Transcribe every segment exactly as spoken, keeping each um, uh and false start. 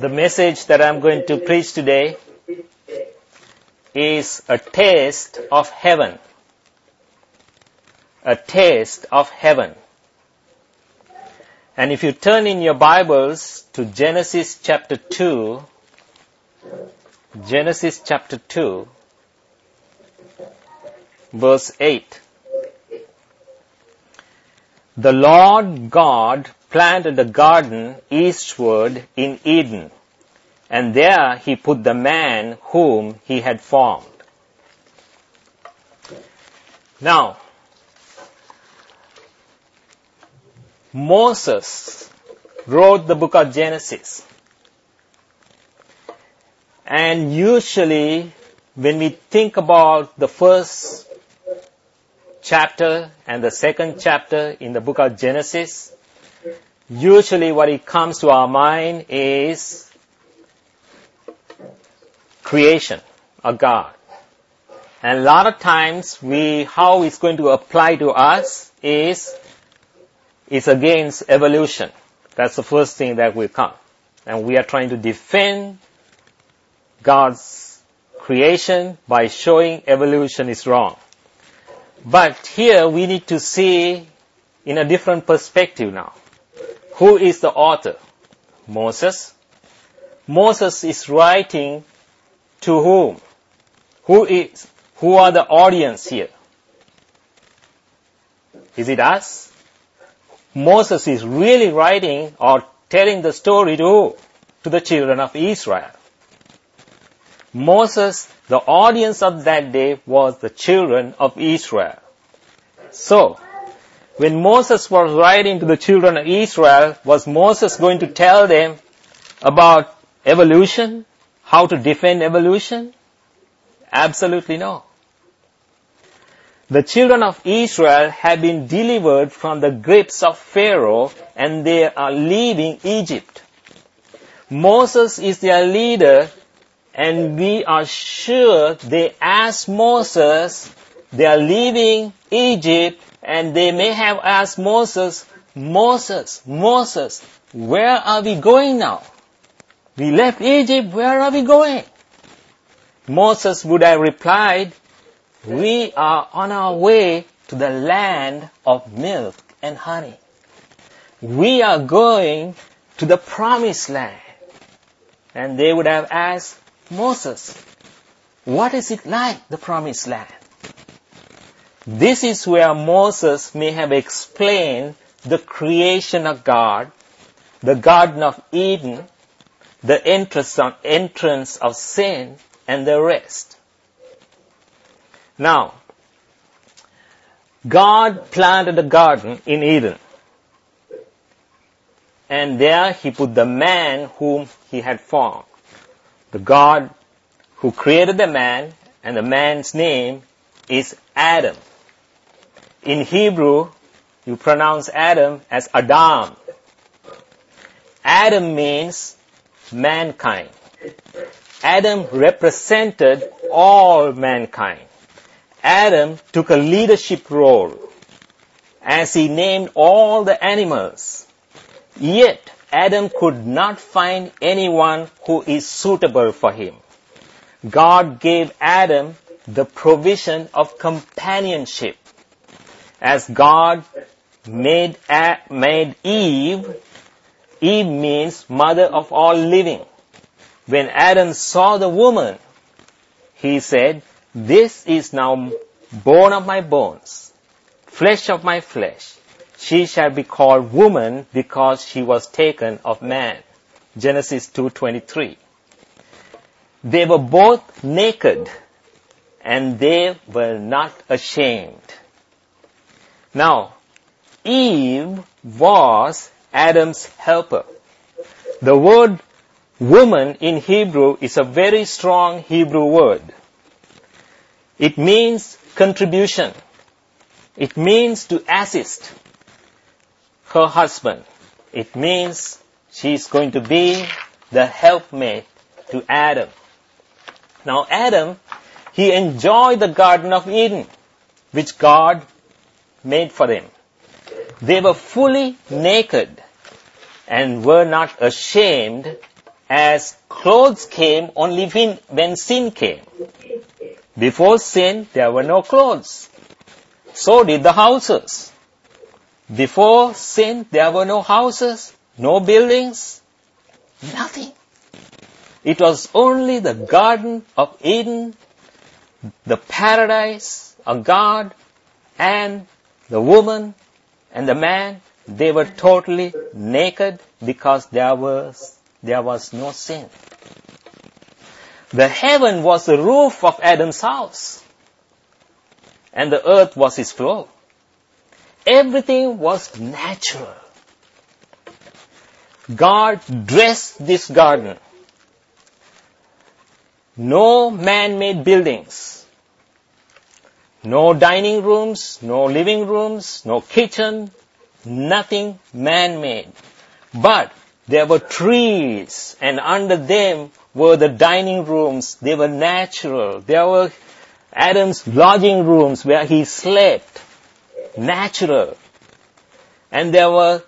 The message that I'm going to preach today is a taste of heaven. A taste of heaven. And if you turn in your Bibles to Genesis chapter two, Genesis chapter two, verse eight. The Lord God planted a garden eastward in Eden, and there he put the man whom he had formed. Now, Moses wrote the book of Genesis. And usually, when we think about the first chapter and the second chapter in the book of Genesis, usually what it comes to our mind is creation of God. And a lot of times we, how it's going to apply to us is, is against evolution. That's the first thing that will come. And we are trying to defend God's creation by showing evolution is wrong. But here we need to see in a different perspective now. Who is the author? Moses. Moses is writing to whom? Who is, who are the audience here? Is it us? Moses is really writing or telling the story to who? To the children of Israel. Moses, the audience of that day was the children of Israel. So, when Moses was writing to the children of Israel, was Moses going to tell them about evolution? How to defend evolution? Absolutely no. The children of Israel have been delivered from the grips of Pharaoh and they are leaving Egypt. Moses is their leader and we are sure they asked Moses, they are leaving Egypt and they may have asked Moses, Moses, Moses, where are we going now? We left Egypt, where are we going? Moses would have replied, we are on our way to the land of milk and honey. We are going to the promised land. And they would have asked Moses, what is it like, the promised land? This is where Moses may have explained the creation of God, the Garden of Eden, the entrance of, entrance of sin, and the rest. Now, God planted a garden in Eden. And there he put the man whom he had formed. The God who created the man, and the man's name is Adam. In Hebrew, you pronounce Adam as Adam. Adam means mankind. Adam represented all mankind. Adam took a leadership role as he named all the animals. Yet, Adam could not find anyone who is suitable for him. God gave Adam the provision of companionship. As God made, made Eve, Eve means mother of all living. When Adam saw the woman, he said, this is now bone of my bones, flesh of my flesh. She shall be called woman because she was taken of man. Genesis two twenty-three. They were both naked and they were not ashamed. Now, Eve was Adam's helper. The word woman in Hebrew is a very strong Hebrew word. It means contribution. It means to assist her husband. It means she's going to be the helpmate to Adam. Now Adam, he enjoyed the Garden of Eden, which God made for him. They were fully naked and were not ashamed as clothes came only when, when sin came. Before sin, there were no clothes. So did the houses. Before sin, there were no houses, no buildings, nothing. It was only the Garden of Eden, the paradise of God, and the woman and the man. They were totally naked because there was, there was no sin. The heaven was the roof of Adam's house, and the earth was his floor. Everything was natural. God dressed this garden. No man-made buildings. No dining rooms, no living rooms, no kitchen, nothing man-made. But there were trees, and under them were the dining rooms. They were natural. There were Adam's lodging rooms where he slept. Natural. And there were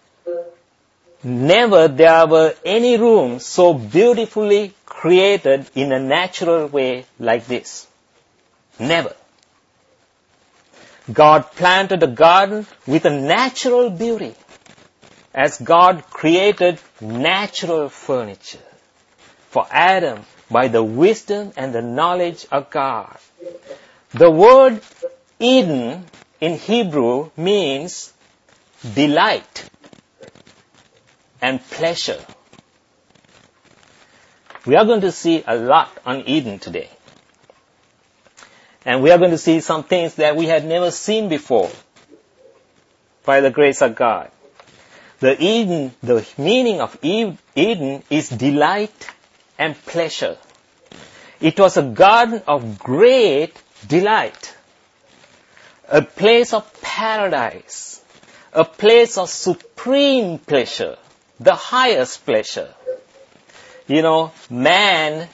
never there were any rooms so beautifully created in a natural way like this. Never. God planted a garden with a natural beauty, as God created natural furniture for Adam by the wisdom and the knowledge of God. The word Eden in Hebrew means delight and pleasure. We are going to see a lot on Eden today. And we are going to see some things that we had never seen before by the grace of God. The Eden, the meaning of Eden is delight and pleasure. It was a garden of great delight, a place of paradise, a place of supreme pleasure, the highest pleasure. You know, man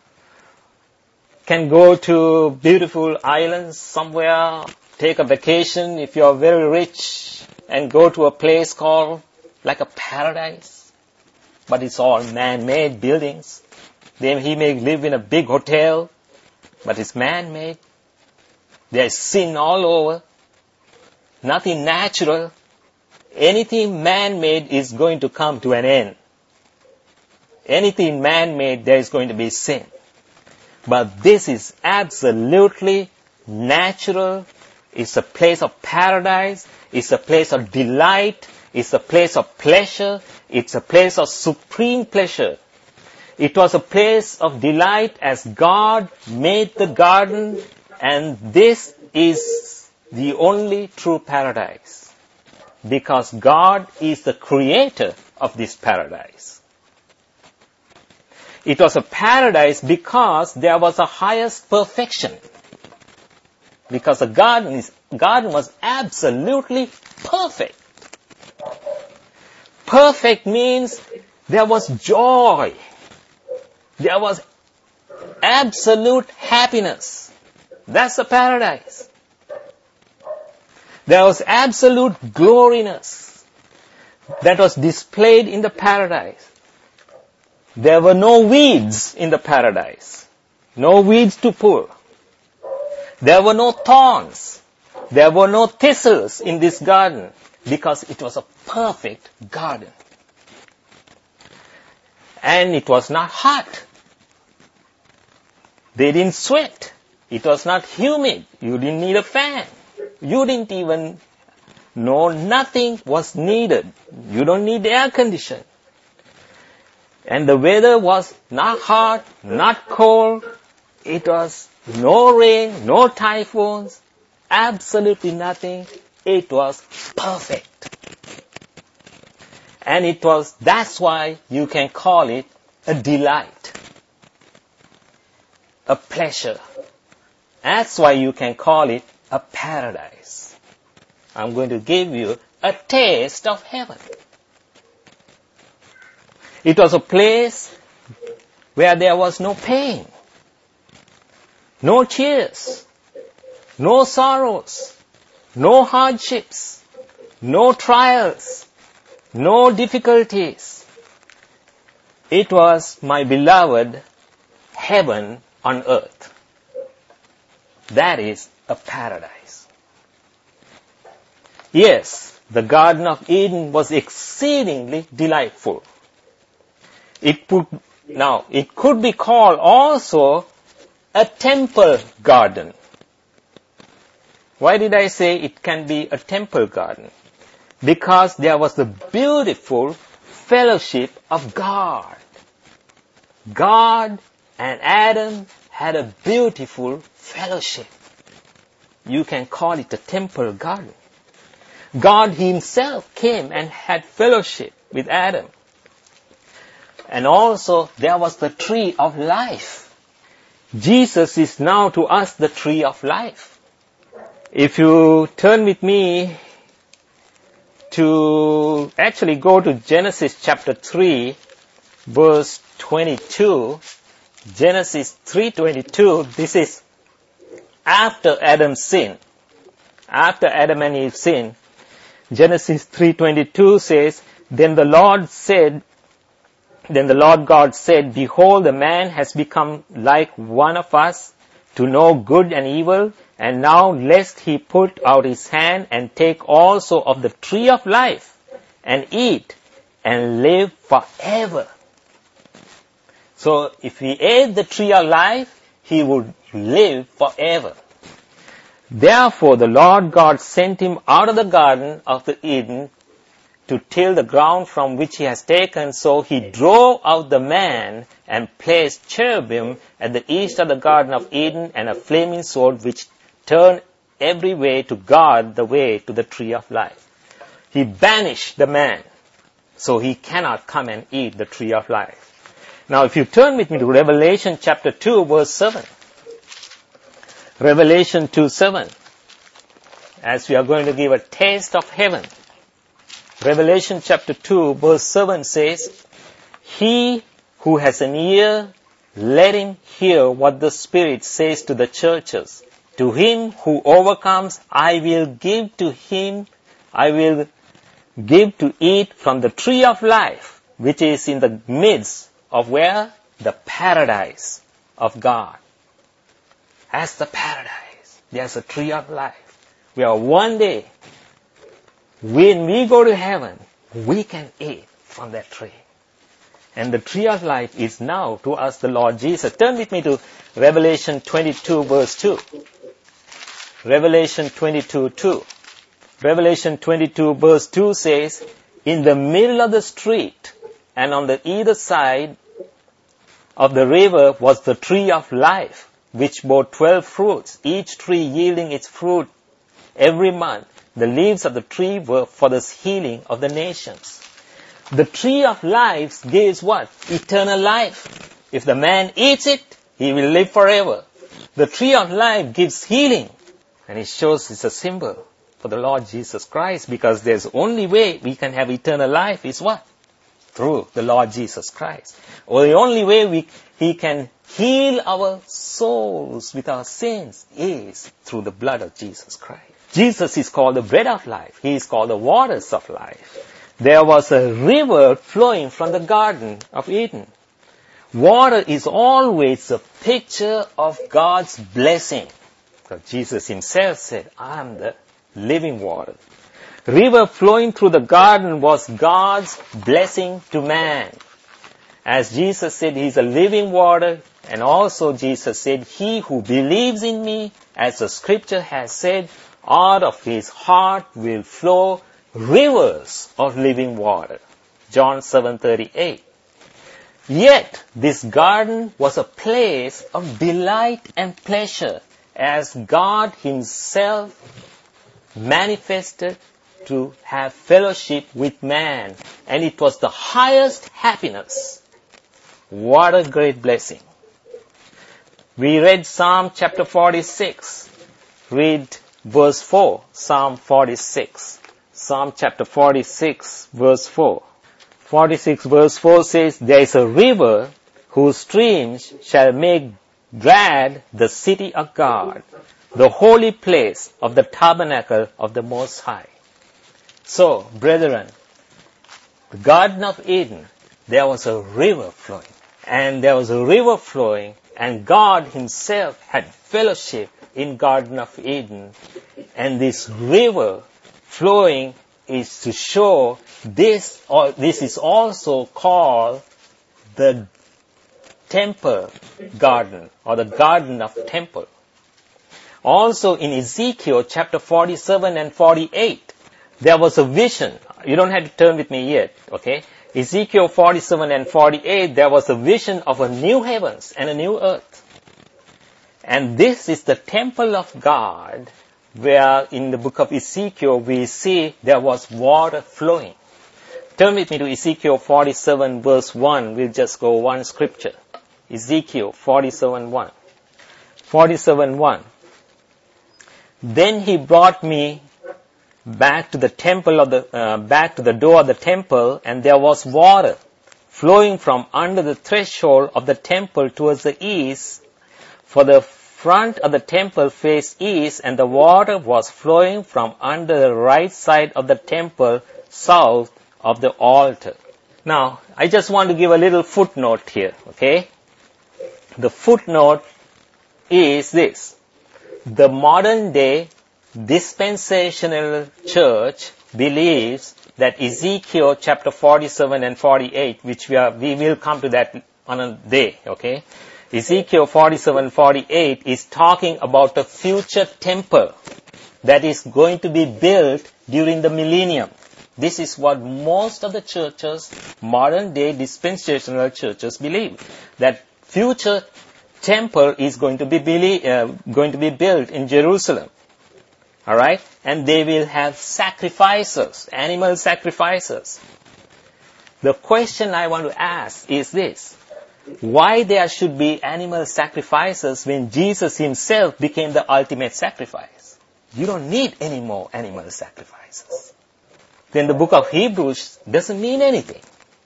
can go to beautiful islands somewhere, take a vacation if you are very rich, and go to a place called like a paradise. But it's all man-made buildings. Then he may live in a big hotel, but it's man-made. There's sin all over. Nothing natural. Anything man-made is going to come to an end. Anything man-made, there is going to be sin. But this is absolutely natural. It's a place of paradise. It's a place of delight. It's a place of pleasure. It's a place of supreme pleasure. It was a place of delight as God made the garden, and this is the only true paradise, because God is the creator of this paradise. It was a paradise because there was a highest perfection. Because the garden is, garden was absolutely perfect. Perfect means there was joy. There was absolute happiness. That's the paradise. There was absolute gloriness that was displayed in the paradise. There were no weeds in the paradise. No weeds to pull. There were no thorns. There were no thistles in this garden because it was a perfect garden. And it was not hot. They didn't sweat. It was not humid. You didn't need a fan. You didn't even know nothing was needed. You don't need air conditioning. And the weather was not hot, not cold. It was no rain, no typhoons, absolutely nothing. It was perfect. And it was, that's why you can call it a delight, a pleasure. That's why you can call it a paradise. I'm going to give you a taste of heaven. It was a place where there was no pain, no tears, no sorrows, no hardships, no trials, no difficulties. It was, my beloved, heaven on earth. That is a paradise. Yes, the Garden of Eden was exceedingly delightful. It could, now, it could be called also a temple garden. Why did I say it can be a temple garden? Because there was the beautiful fellowship of God. God and Adam had a beautiful fellowship. You can call it a temple garden. God himself came and had fellowship with Adam. And also there was the tree of life. Jesus is now to us the tree of life. If you turn with me to actually go to Genesis chapter three, verse twenty-two, Genesis three twenty-two, this is after Adam's sin. After Adam and Eve sinned, Genesis three twenty-two says, Then the Lord said, Then the Lord God said, Behold, the man has become like one of us, to know good and evil, and now lest he put out his hand and take also of the tree of life, and eat, and live forever. So, if he ate the tree of life, he would live forever. Therefore, the Lord God sent him out of the garden of the Eden to till the ground from which he has taken. So he drove out the man and placed cherubim at the east of the Garden of Eden and a flaming sword which turned every way to guard the way to the tree of life. He banished the man, so he cannot come and eat the tree of life. Now if you turn with me to Revelation chapter two, verse seven. Revelation two seven. As we are going to give a taste of heaven. Revelation chapter two, verse seven says, He who has an ear, let him hear what the Spirit says to the churches. To him who overcomes, I will give to him, I will give to eat from the tree of life, which is in the midst of where? The paradise of God. As the paradise, there's a tree of life, where one day, when we go to heaven, we can eat from that tree. And the tree of life is now to us the Lord Jesus. Turn with me to Revelation twenty-two, verse two. Revelation twenty-two, two. Revelation twenty-two, verse two says, In the middle of the street and on the either side of the river was the tree of life, which bore twelve fruits, each tree yielding its fruit every month. The leaves of the tree were for the healing of the nations. The tree of life gives what? Eternal life. If the man eats it, he will live forever. The tree of life gives healing. And it shows it's a symbol for the Lord Jesus Christ, because there's only way we can have eternal life is what? Through the Lord Jesus Christ. Or the only way we, He can heal our souls with our sins is through the blood of Jesus Christ. Jesus is called the bread of life. He is called the waters of life. There was a river flowing from the Garden of Eden. Water is always a picture of God's blessing. Because Jesus himself said, I am the living water. River flowing through the garden was God's blessing to man. As Jesus said, He is a living water. And also Jesus said, He who believes in me, as the scripture has said, out of his heart will flow rivers of living water. John seven thirty-eight. Yet this garden was a place of delight and pleasure, as God himself manifested to have fellowship with man. And it was the highest happiness. What a great blessing. We read Psalm chapter forty-six. Read verse four. Psalm forty-six. Psalm chapter forty-six, verse four. forty-six verse four says, There is a river whose streams shall make glad the city of God, the holy place of the tabernacle of the Most High. So, brethren, the Garden of Eden there was a river flowing. And there was a river flowing, and God himself had fellowship in Garden of Eden. And this river flowing is to show this, or this is also called the temple garden, or the garden of temple. Also in Ezekiel chapter forty-seven and forty-eight, there was a vision. You don't have to turn with me yet, okay? Ezekiel forty-seven and forty-eight, there was a vision of a new heavens and a new earth. And this is the temple of God, where in the book of Ezekiel we see there was water flowing. Turn with me to Ezekiel forty-seven verse one. We'll just go one scripture. Ezekiel forty-seven one. forty-seven one. Then he brought me back to the temple of the, uh, back to the door of the temple, and there was water flowing from under the threshold of the temple towards the east. For the front of the temple faced east, and the water was flowing from under the right side of the temple south of the altar. Now, I just want to give a little footnote here, okay? The footnote is this. The modern day dispensational church believes that Ezekiel chapter forty-seven and forty-eight, which we are, we will come to that on a day, okay? Ezekiel forty-seven forty-eight is talking about a future temple that is going to be built during the millennium. This is what most of the churches, modern day dispensational churches believe, that future temple is going to be belie- uh, going to be built in Jerusalem. All right? And they will have sacrifices, animal sacrifices. The question I want to ask is this. Why there should be animal sacrifices when Jesus himself became the ultimate sacrifice? You don't need any more animal sacrifices. Then the book of Hebrews doesn't mean anything.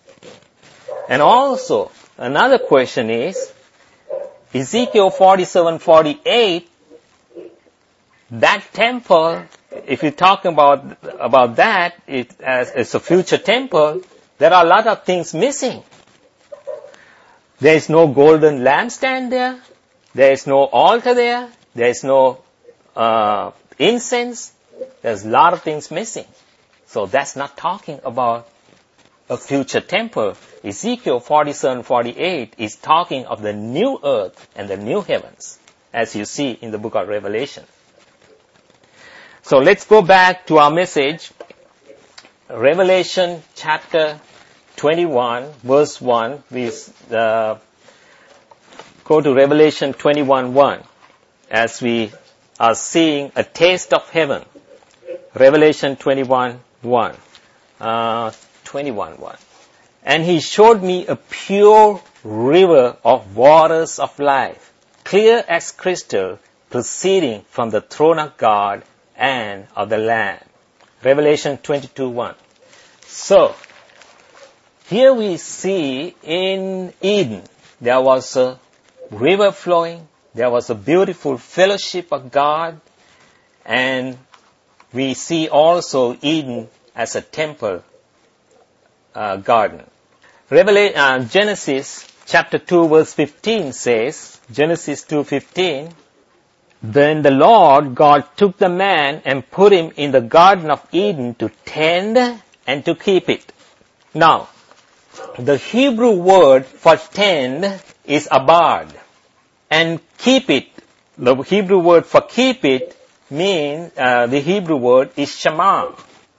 And also, another question is, Ezekiel forty-seven forty-eight, that temple, if you talk about, about that, it, as it's a future temple, there are a lot of things missing. There is no golden lampstand there. There is no altar there. There is no uh, incense. There's a lot of things missing. So that's not talking about a future temple. Ezekiel forty-seven forty-eight is talking of the new earth and the new heavens, as you see in the book of Revelation. So let's go back to our message. Revelation chapter twenty-one, verse one. We uh, go to Revelation twenty-one one as we are seeing a taste of heaven. Revelation twenty-one one. Uh, twenty-one one. And he showed me a pure river of waters of life, clear as crystal, proceeding from the throne of God and of the Lamb. Revelation twenty-two one. So, here we see in Eden, there was a river flowing, there was a beautiful fellowship of God, and we see also Eden as a temple uh, garden. Revela- uh, Genesis chapter two verse fifteen says, Genesis two fifteen, then the Lord God took the man and put him in the Garden of Eden to tend and to keep it. Now, the Hebrew word for tend is abad, and keep it, the Hebrew word for keep it means, uh, the Hebrew word is shamar.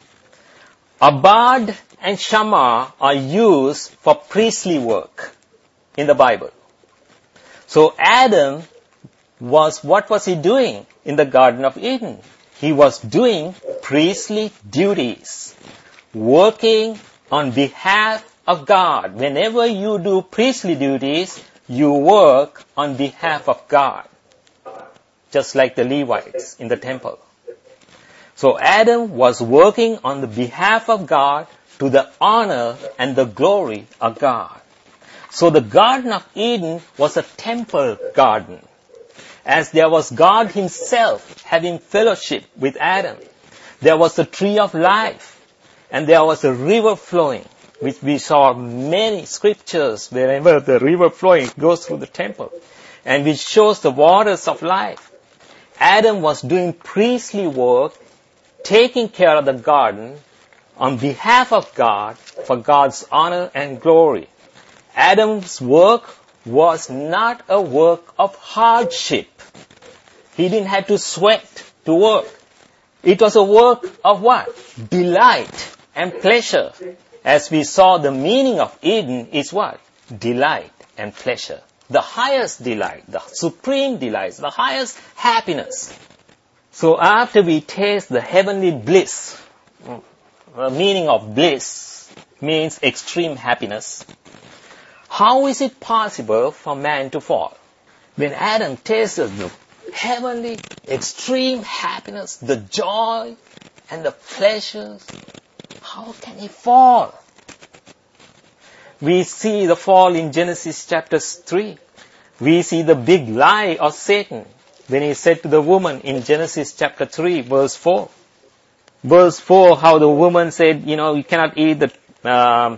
Abad and shamar are used for priestly work in the Bible. So Adam was, what was he doing in the Garden of Eden? He was doing priestly duties, working on behalf of God. Whenever you do priestly duties, you work on behalf of God, just like the Levites in the temple. So Adam was working on the behalf of God to the honor and the glory of God. So the Garden of Eden was a temple garden, as there was God himself having fellowship with Adam. There was the tree of life, and there was a river flowing. which we saw many scriptures wherever the river flowing goes through the temple, and which shows the waters of life. Adam was doing priestly work, taking care of the garden on behalf of God for God's honor and glory. Adam's work was not a work of hardship. He didn't have to sweat to work. It was a work of what? Delight and pleasure. As we saw, the meaning of Eden is what? Delight and pleasure. The highest delight, the supreme delight, the highest happiness. So after we taste the heavenly bliss, the meaning of bliss means extreme happiness. How is it possible for man to fall? When Adam tasted the heavenly, extreme happiness, the joy and the pleasures, how can he fall? We see the fall in Genesis chapter three. We see the big lie of Satan when he said to the woman in Genesis chapter three, verse four. Verse four, how the woman said, you know, you cannot eat the um,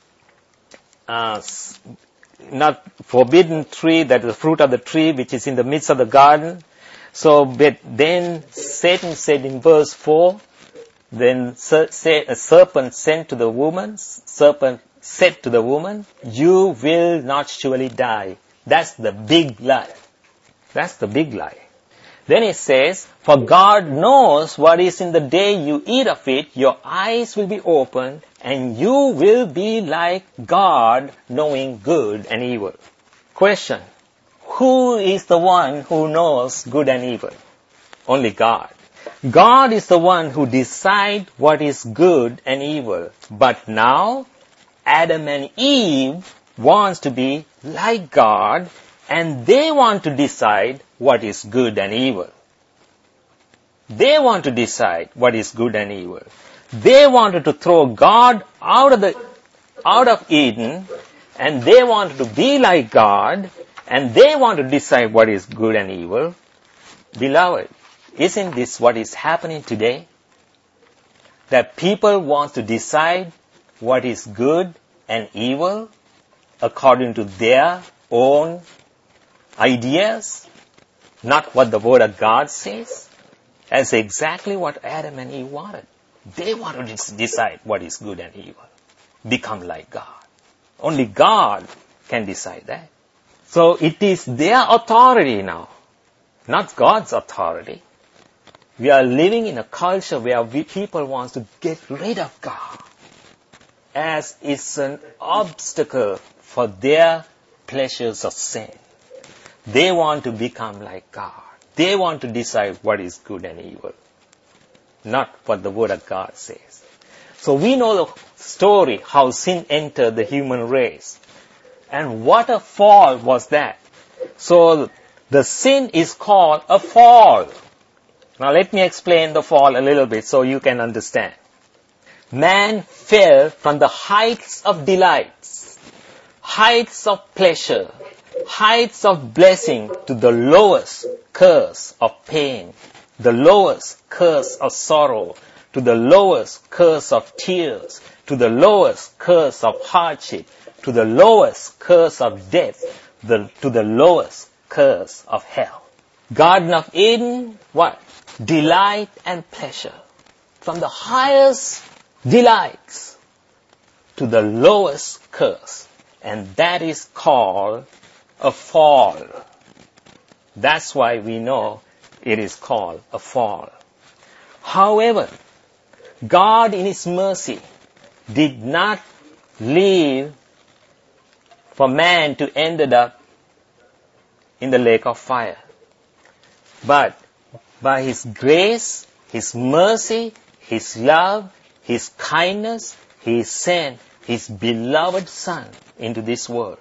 uh, not forbidden tree, that is the fruit of the tree which is in the midst of the garden. So but then Satan said in verse four, then a serpent sent to the woman, serpent said to the woman, you will not surely die. That's the big lie. That's the big lie. Then it says, for God knows what is in the day you eat of it, your eyes will be opened, and you will be like God, knowing good and evil. Question, who is the one who knows good and evil? Only God. God is the one who decides what is good and evil. But now, Adam and Eve wants to be like God, and they want to decide what is good and evil. They want to decide what is good and evil. They wanted to throw God out of the, out of Eden, and they wanted to be like God, and they want to decide what is good and evil. Beloved, isn't this what is happening today? That people want to decide what is good and evil according to their own ideas, not what the Word of God says. That's exactly what Adam and Eve wanted. They wanted to decide what is good and evil. Become like God. Only God can decide that. So it is their authority now, not God's authority. We are living in a culture where we, people want to get rid of God, as it's an obstacle for their pleasures of sin. They want to become like God. They want to decide what is good and evil, not what the Word of God says. So we know the story, how sin entered the human race. And what a fall was that. So the sin is called a fall. Now let me explain the fall a little bit so you can understand. Man fell from the heights of delights, heights of pleasure, heights of blessing to the lowest curse of pain, the lowest curse of sorrow, to the lowest curse of tears, to the lowest curse of hardship, to the lowest curse of death, the, to the lowest curse of hell. Garden of Eden, what? Delight and pleasure. From the highest delights to the lowest curse. And that is called a fall. That's why we know it is called a fall. However, God in His mercy did not leave for man to end up in the lake of fire. But by His grace, His mercy, His love, His kindness, He sent His beloved Son into this world.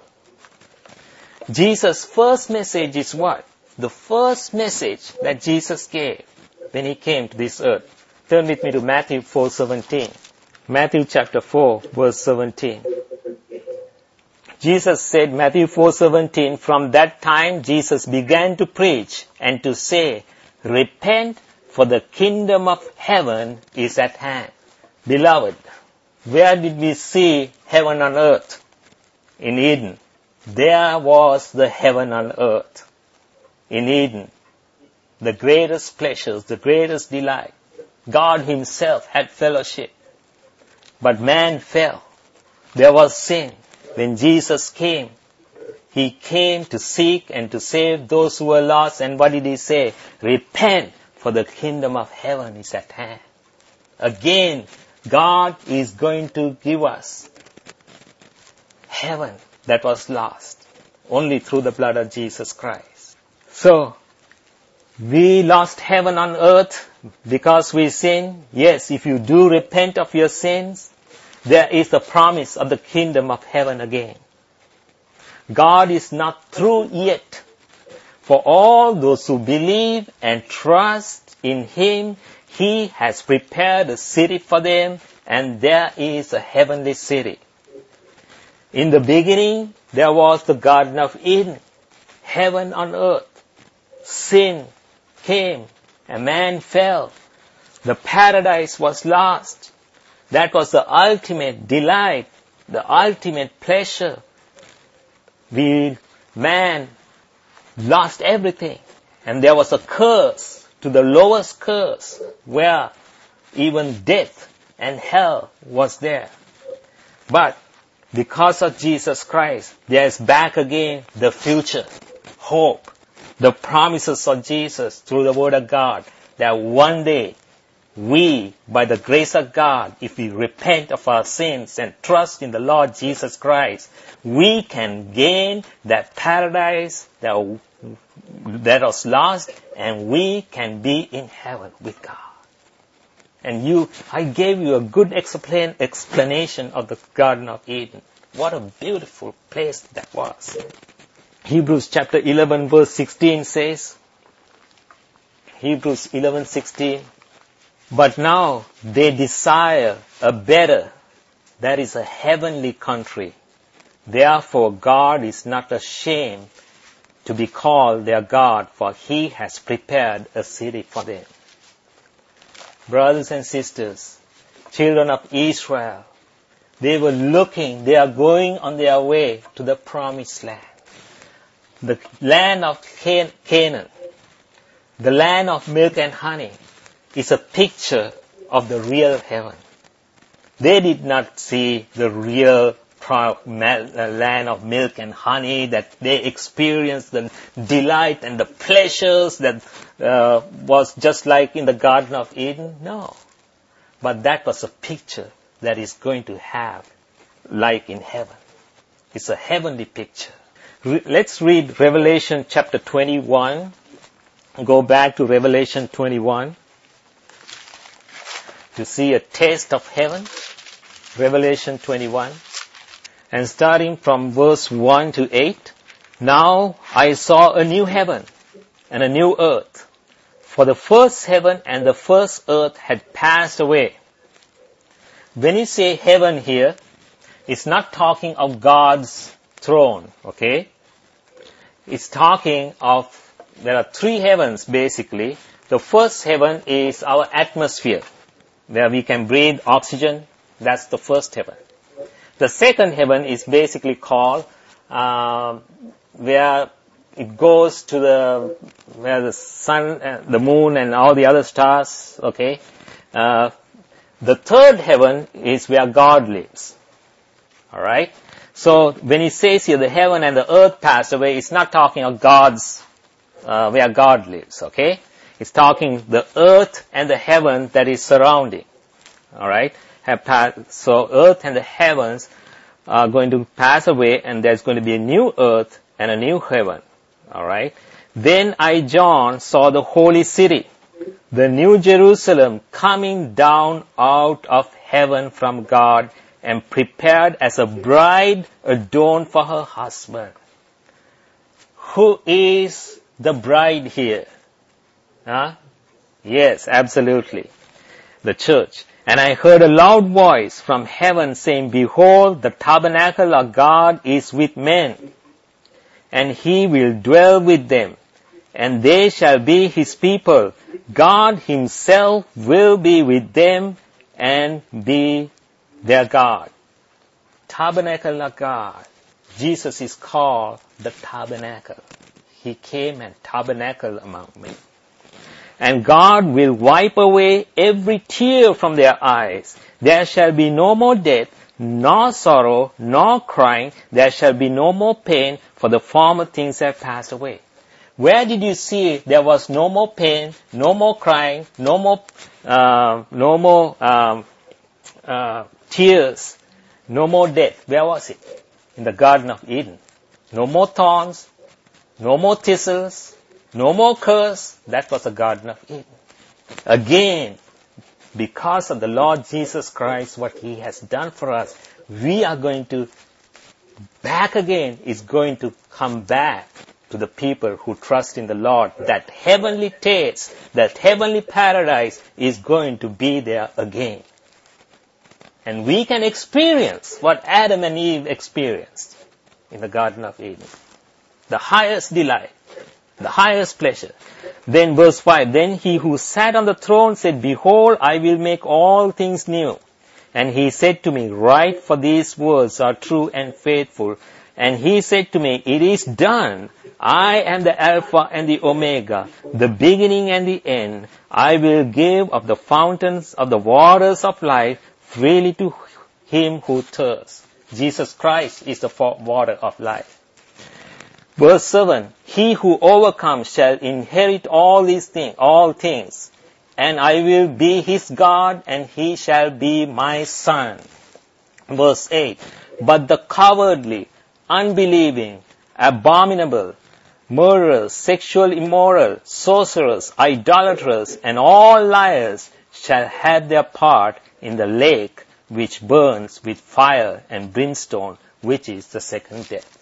Jesus' first message is what? The first message that Jesus gave when He came to this earth. Turn with me to Matthew four seventeen. Matthew chapter four, verse seventeen. Jesus said, Matthew four seventeen, from that time Jesus began to preach and to say, repent, for the kingdom of heaven is at hand. Beloved, where did we see heaven on earth? In Eden. There was the heaven on earth. In Eden. The greatest pleasures, the greatest delight. God himself had fellowship. But man fell. There was sin. When Jesus came, he came to seek and to save those who were lost. And what did he say? Repent, for the kingdom of heaven is at hand. Again, God is going to give us heaven that was lost only through the blood of Jesus Christ. So, we lost heaven on earth because we sinned. Yes, if you do repent of your sins, there is the promise of the kingdom of heaven again. God is not through yet. For all those who believe and trust in him, he has prepared a city for them, and there is a heavenly city. In the beginning, there was the Garden of Eden, heaven on earth. Sin came, and man fell. The paradise was lost. That was the ultimate delight, the ultimate pleasure. We, man, lost everything. And there was a curse, to the lowest curse, where even death and hell was there. But because of Jesus Christ, there is back again the future, hope, the promises of Jesus through the Word of God, that one day we, by the grace of God, if we repent of our sins and trust in the Lord Jesus Christ, we can gain that paradise that, that was lost, and we can be in heaven with God. And you, I gave you a good explain, explanation of the Garden of Eden. What a beautiful place that was. Hebrews chapter eleven verse sixteen says, Hebrews eleven sixteen, but now they desire a better, that is a heavenly country. Therefore God is not ashamed to be called their God, for he has prepared a city for them. Brothers and sisters, children of Israel, they were looking, they are going on their way to the promised land. The land of Can- Canaan, the land of milk and honey, is a picture of the real heaven. They did not see the real pro- land of milk and honey, that they experienced the delight and the pleasures that uh, was just like in the Garden of Eden. No. But that was a picture that is going to have like in heaven. It's a heavenly picture. Re- let's read Revelation chapter twenty-one. Go back to Revelation twenty-one to see a taste of heaven. Revelation twenty-one. And starting from verse one to eight. Now I saw a new heaven and a new earth. For the first heaven and the first earth had passed away. When you say heaven here, it's not talking of God's throne, okay? It's talking of, there are three heavens basically. The first heaven is our atmosphere, where we can breathe oxygen. That's the first heaven. The second heaven is basically called, uh, where it goes to the, where the sun, uh, the moon and all the other stars, okay? Uh, the third heaven is where God lives. Alright? So, when he says here, the heaven and the earth passed away, it's not talking of God's, uh, where God lives, okay? It's talking the earth and the heaven that is surrounding. Alright? Have passed, so earth and the heavens are going to pass away, and there's going to be a new earth and a new heaven. Alright? Then I, John, saw the holy city, the new Jerusalem, coming down out of heaven from God, and prepared as a bride adorned for her husband. Who is the bride here? Huh? Yes, absolutely. The church. And I heard a loud voice from heaven saying, Behold, the tabernacle of God is with men, and he will dwell with them, and they shall be his people. God himself will be with them and be their God. Tabernacle of God. Jesus is called the tabernacle. He came and tabernacled among men. And God will wipe away every tear from their eyes. There shall be no more death, nor sorrow, nor crying. There shall be no more pain, for the former things have passed away. Where did you see there was no more pain, no more crying, no more, uh, no more um, uh, tears, no more death? Where was it? In the Garden of Eden. No more thorns, no more thistles, no more curse. That was the Garden of Eden. Again, because of the Lord Jesus Christ, what He has done for us, we are going to, back again, is going to come back to the people who trust in the Lord. That heavenly taste, that heavenly paradise is going to be there again. And we can experience what Adam and Eve experienced in the Garden of Eden. The highest delight, the highest pleasure. Then verse five, then he who sat on the throne said, behold, I will make all things new. And he said to me, write, for these words are true and faithful. And he said to me, it is done. I am the Alpha and the Omega, the beginning and the end. I will give of the fountains of the waters of life freely to him who thirsts. Jesus Christ is the water of life. Verse seven, he who overcomes shall inherit all these things, all things, and I will be his God, and he shall be my son. Verse eight, but the cowardly, unbelieving, abominable, murderers, sexual immoral, sorcerers, idolaters, and all liars shall have their part in the lake which burns with fire and brimstone, which is the second death.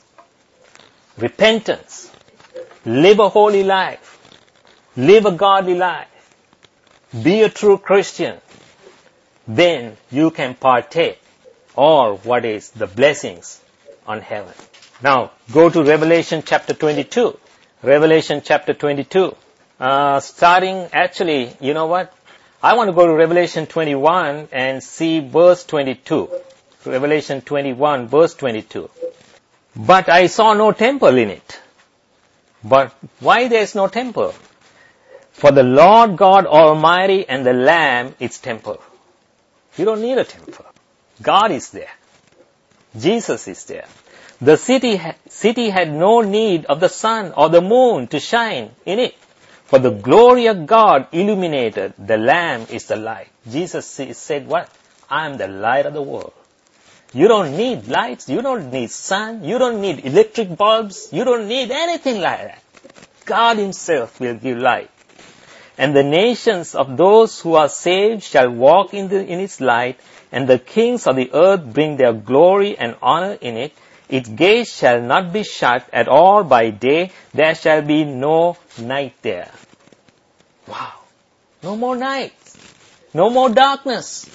Repentance. Live a holy life. Live a godly life. Be a true Christian. Then you can partake all what is the blessings on heaven. Now, go to Revelation chapter twenty-two. Revelation chapter twenty-two. Uh, starting, actually, you know what? I want to go to Revelation twenty-one and see verse twenty-two. Revelation twenty-one, verse twenty-two. But I saw no temple in it. But why there is no temple? For the Lord God Almighty and the Lamb is temple. You don't need a temple. God is there. Jesus is there. The city, ha- city had no need of the sun or the moon to shine in it. For the glory of God illuminated, the Lamb is the light. Jesus said what? I am the light of the world. You don't need lights. You don't need sun. You don't need electric bulbs. You don't need anything like that. God himself will give light. And the nations of those who are saved shall walk in, the, in its light, and the kings of the earth bring their glory and honor in it. Its gates shall not be shut at all by day. There shall be no night there. Wow. No more night. No more darkness.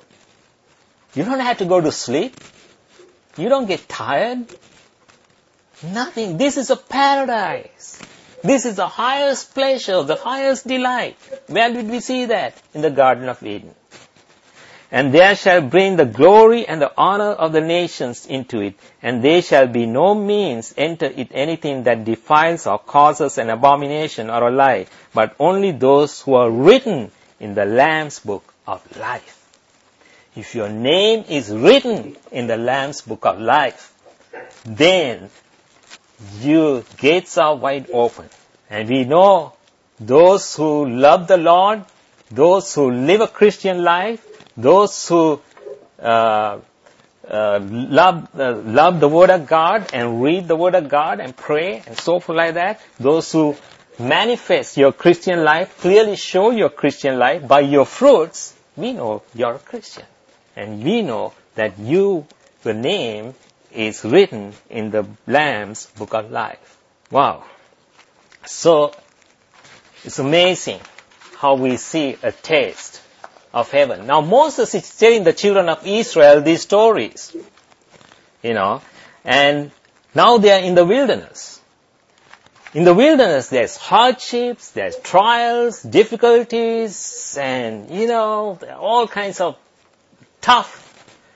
You don't have to go to sleep. You don't get tired. Nothing. This is a paradise. This is the highest pleasure, the highest delight. Where did we see that? In the Garden of Eden. And there shall bring the glory and the honor of the nations into it, and there shall be no means enter it anything that defiles or causes an abomination or a lie, but only those who are written in the Lamb's book of life. If your name is written in the Lamb's book of life, then your gates are wide open. And we know those who love the Lord, those who live a Christian life, those who uh, uh, love uh, love the Word of God and read the Word of God and pray and so forth like that, those who manifest your Christian life, clearly show your Christian life by your fruits, we know you're a Christian. And we know that you, the name, is written in the Lamb's book of life. Wow. So, it's amazing how we see a taste of heaven. Now, Moses is telling the children of Israel these stories, you know, and now they are in the wilderness. In the wilderness, there's hardships, there's trials, difficulties, and, you know, all kinds of tough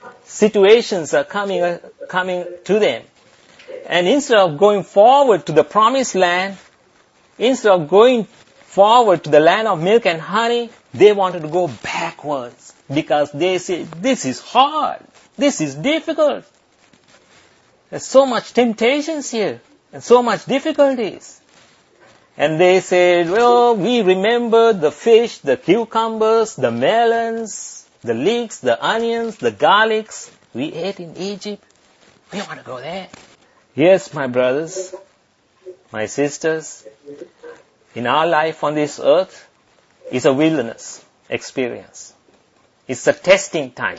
situations are coming, uh, coming to them. And instead of going forward to the promised land, instead of going forward to the land of milk and honey, they wanted to go backwards because they say, this is hard, this is difficult. There's so much temptations here and so much difficulties. And they said, well, we remember the fish, the cucumbers, the melons, the leeks, the onions, the garlics we ate in Egypt. We want to go there. Yes, my brothers, my sisters, in our life on this earth is a wilderness experience. It's a testing time.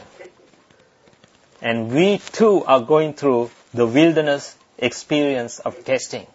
And we too are going through the wilderness experience of testing.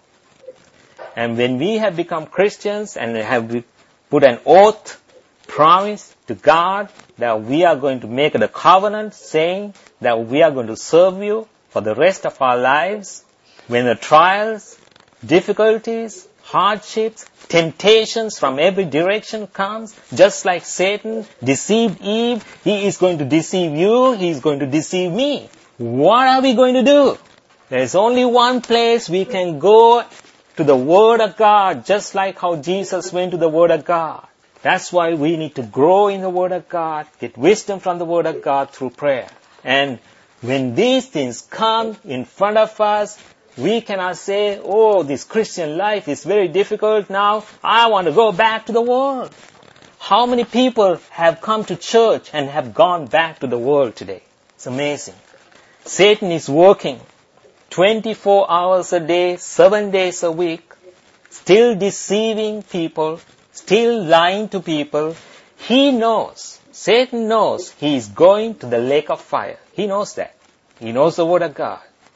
And when we have become Christians and have put an oath, promise to God that we are going to make a covenant saying that we are going to serve you for the rest of our lives, when the trials, difficulties, hardships, temptations from every direction comes, just like Satan deceived Eve, he is going to deceive you, he is going to deceive me. What are we going to do? There is only one place we can go, to the Word of God, just like how Jesus went to the Word of God. That's why we need to grow in the Word of God, get wisdom from the Word of God through prayer. And when these things come in front of us, we cannot say, oh, this Christian life is very difficult now, I want to go back to the world. How many people have come to church and have gone back to the world today? It's amazing. Satan is working twenty-four hours a day, seven days a week, still deceiving people, still lying to people. He knows, Satan knows he is going to the lake of fire. He knows that. He knows the Word of God.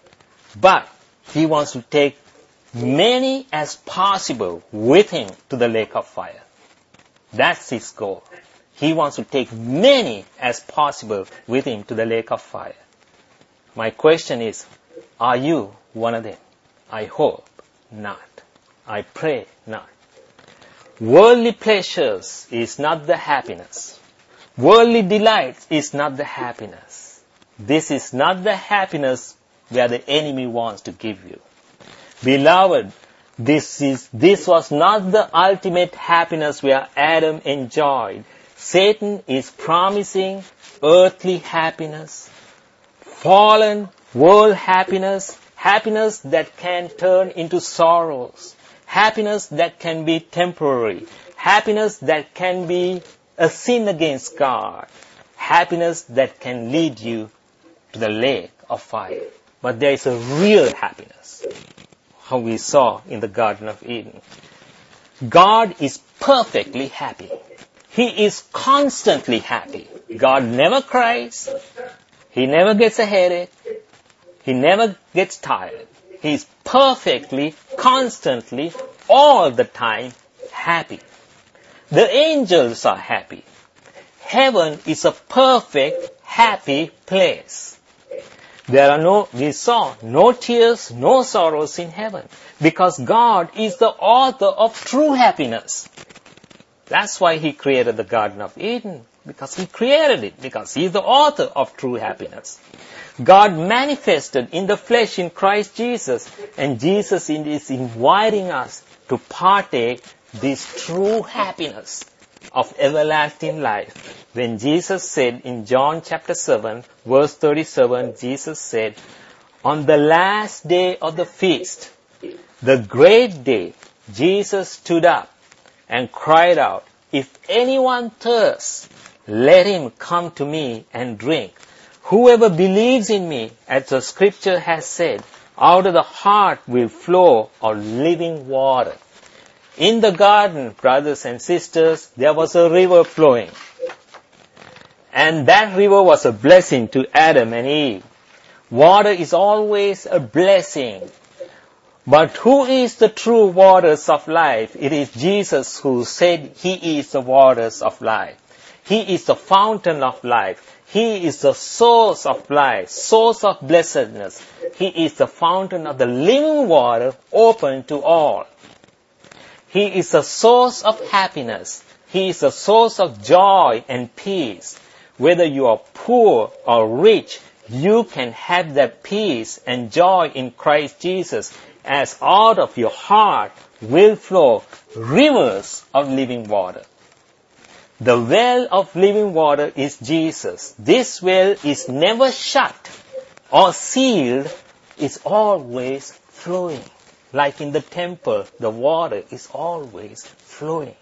But he wants to take many as possible with him to the lake of fire. That's his goal. He wants to take many as possible with him to the lake of fire. My question is, are you one of them? I hope not. I pray not. Worldly pleasures is not the happiness. Worldly delights is not the happiness. This is not the happiness where the enemy wants to give you. Beloved, this is, this was not the ultimate happiness where Adam enjoyed. Satan is promising earthly happiness, fallen world happiness, happiness that can turn into sorrows, happiness that can be temporary, happiness that can be a sin against God, happiness that can lead you to the lake of fire. But there is a real happiness, how we saw in the Garden of Eden. God is perfectly happy. He is constantly happy. God never cries. He never gets a headache. He never gets tired. He is perfectly, constantly, all the time happy. The angels are happy. Heaven is a perfect, happy place. There are no, we saw, no tears, no sorrows in heaven, because God is the author of true happiness. That's why He created the Garden of Eden, because He created it, because He is the author of true happiness. God manifested in the flesh in Christ Jesus, and Jesus is inviting us to partake this true happiness of everlasting life. When Jesus said in John chapter seven, verse thirty-seven, Jesus said, on the last day of the feast, the great day, Jesus stood up and cried out, if anyone thirsts, let him come to me and drink. Whoever believes in me, as the scripture has said, out of the heart will flow of living water. In the garden, brothers and sisters, there was a river flowing. And that river was a blessing to Adam and Eve. Water is always a blessing. But who is the true waters of life? It is Jesus who said He is the waters of life. He is the fountain of life. He is the source of life, source of blessedness. He is the fountain of the living water open to all. He is the source of happiness. He is the source of joy and peace. whether you are poor or rich, you can have that peace and joy in Christ Jesus, as out of your heart will flow rivers of living water. The well of living water is Jesus. This well is never shut or sealed. It's always flowing. Like in the temple, the water is always flowing.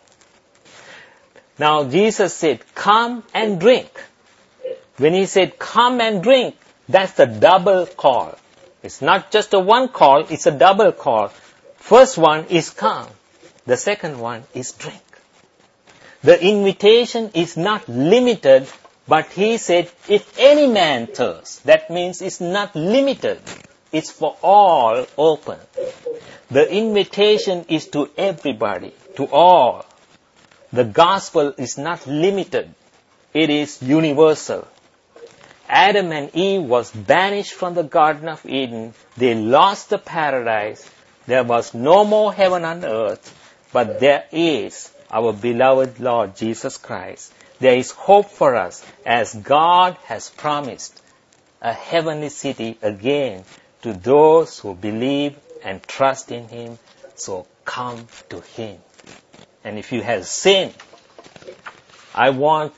Now Jesus said, come and drink. When he said, come and drink, that's the double call. It's not just a one call, it's a double call. First one is come. The second one is drink. The invitation is not limited, but he said, if any man thirsts, that means it's not limited. It's for all open. The invitation is to everybody, to all. The gospel is not limited. It is universal. Adam and Eve was banished from the Garden of Eden. They lost the paradise. There was no more heaven on earth, but there is our beloved Lord Jesus Christ. There is hope for us, as God has promised a heavenly city again to those who believe and trust in Him. So come to Him. And if you have sinned, I want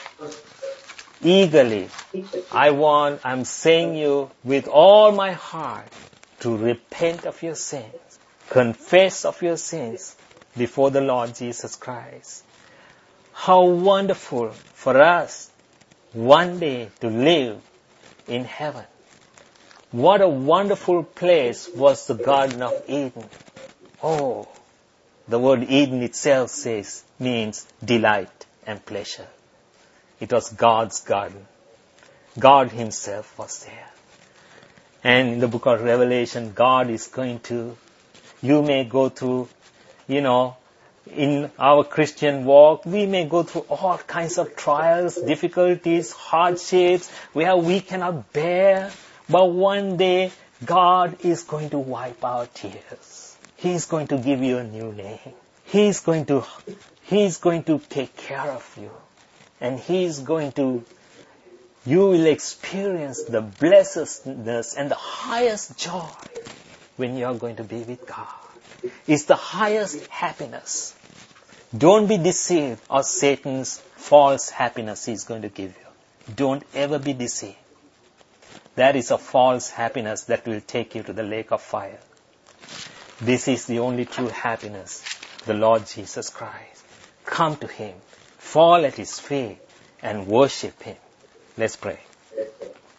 eagerly, I want, I'm saying you with all my heart to repent of your sins, confess of your sins before the Lord Jesus Christ. How wonderful for us one day to live in heaven. What a wonderful place was the Garden of Eden. Oh, the word Eden itself says, means delight and pleasure. It was God's garden. God Himself was there. And in the book of Revelation, God is going to, you may go through, you know, in our Christian walk, we may go through all kinds of trials, difficulties, hardships, where we cannot bear. But one day, God is going to wipe our tears. He is going to give you a new name. He is going to, He is going to take care of you. And He is going to, you will experience the blessedness and the highest joy when you are going to be with God. It's the highest happiness. Don't be deceived of Satan's false happiness He's going to give you. Don't ever be deceived. That is a false happiness that will take you to the lake of fire. This is the only true happiness, the Lord Jesus Christ. Come to Him, fall at His feet, and worship Him. Let's pray.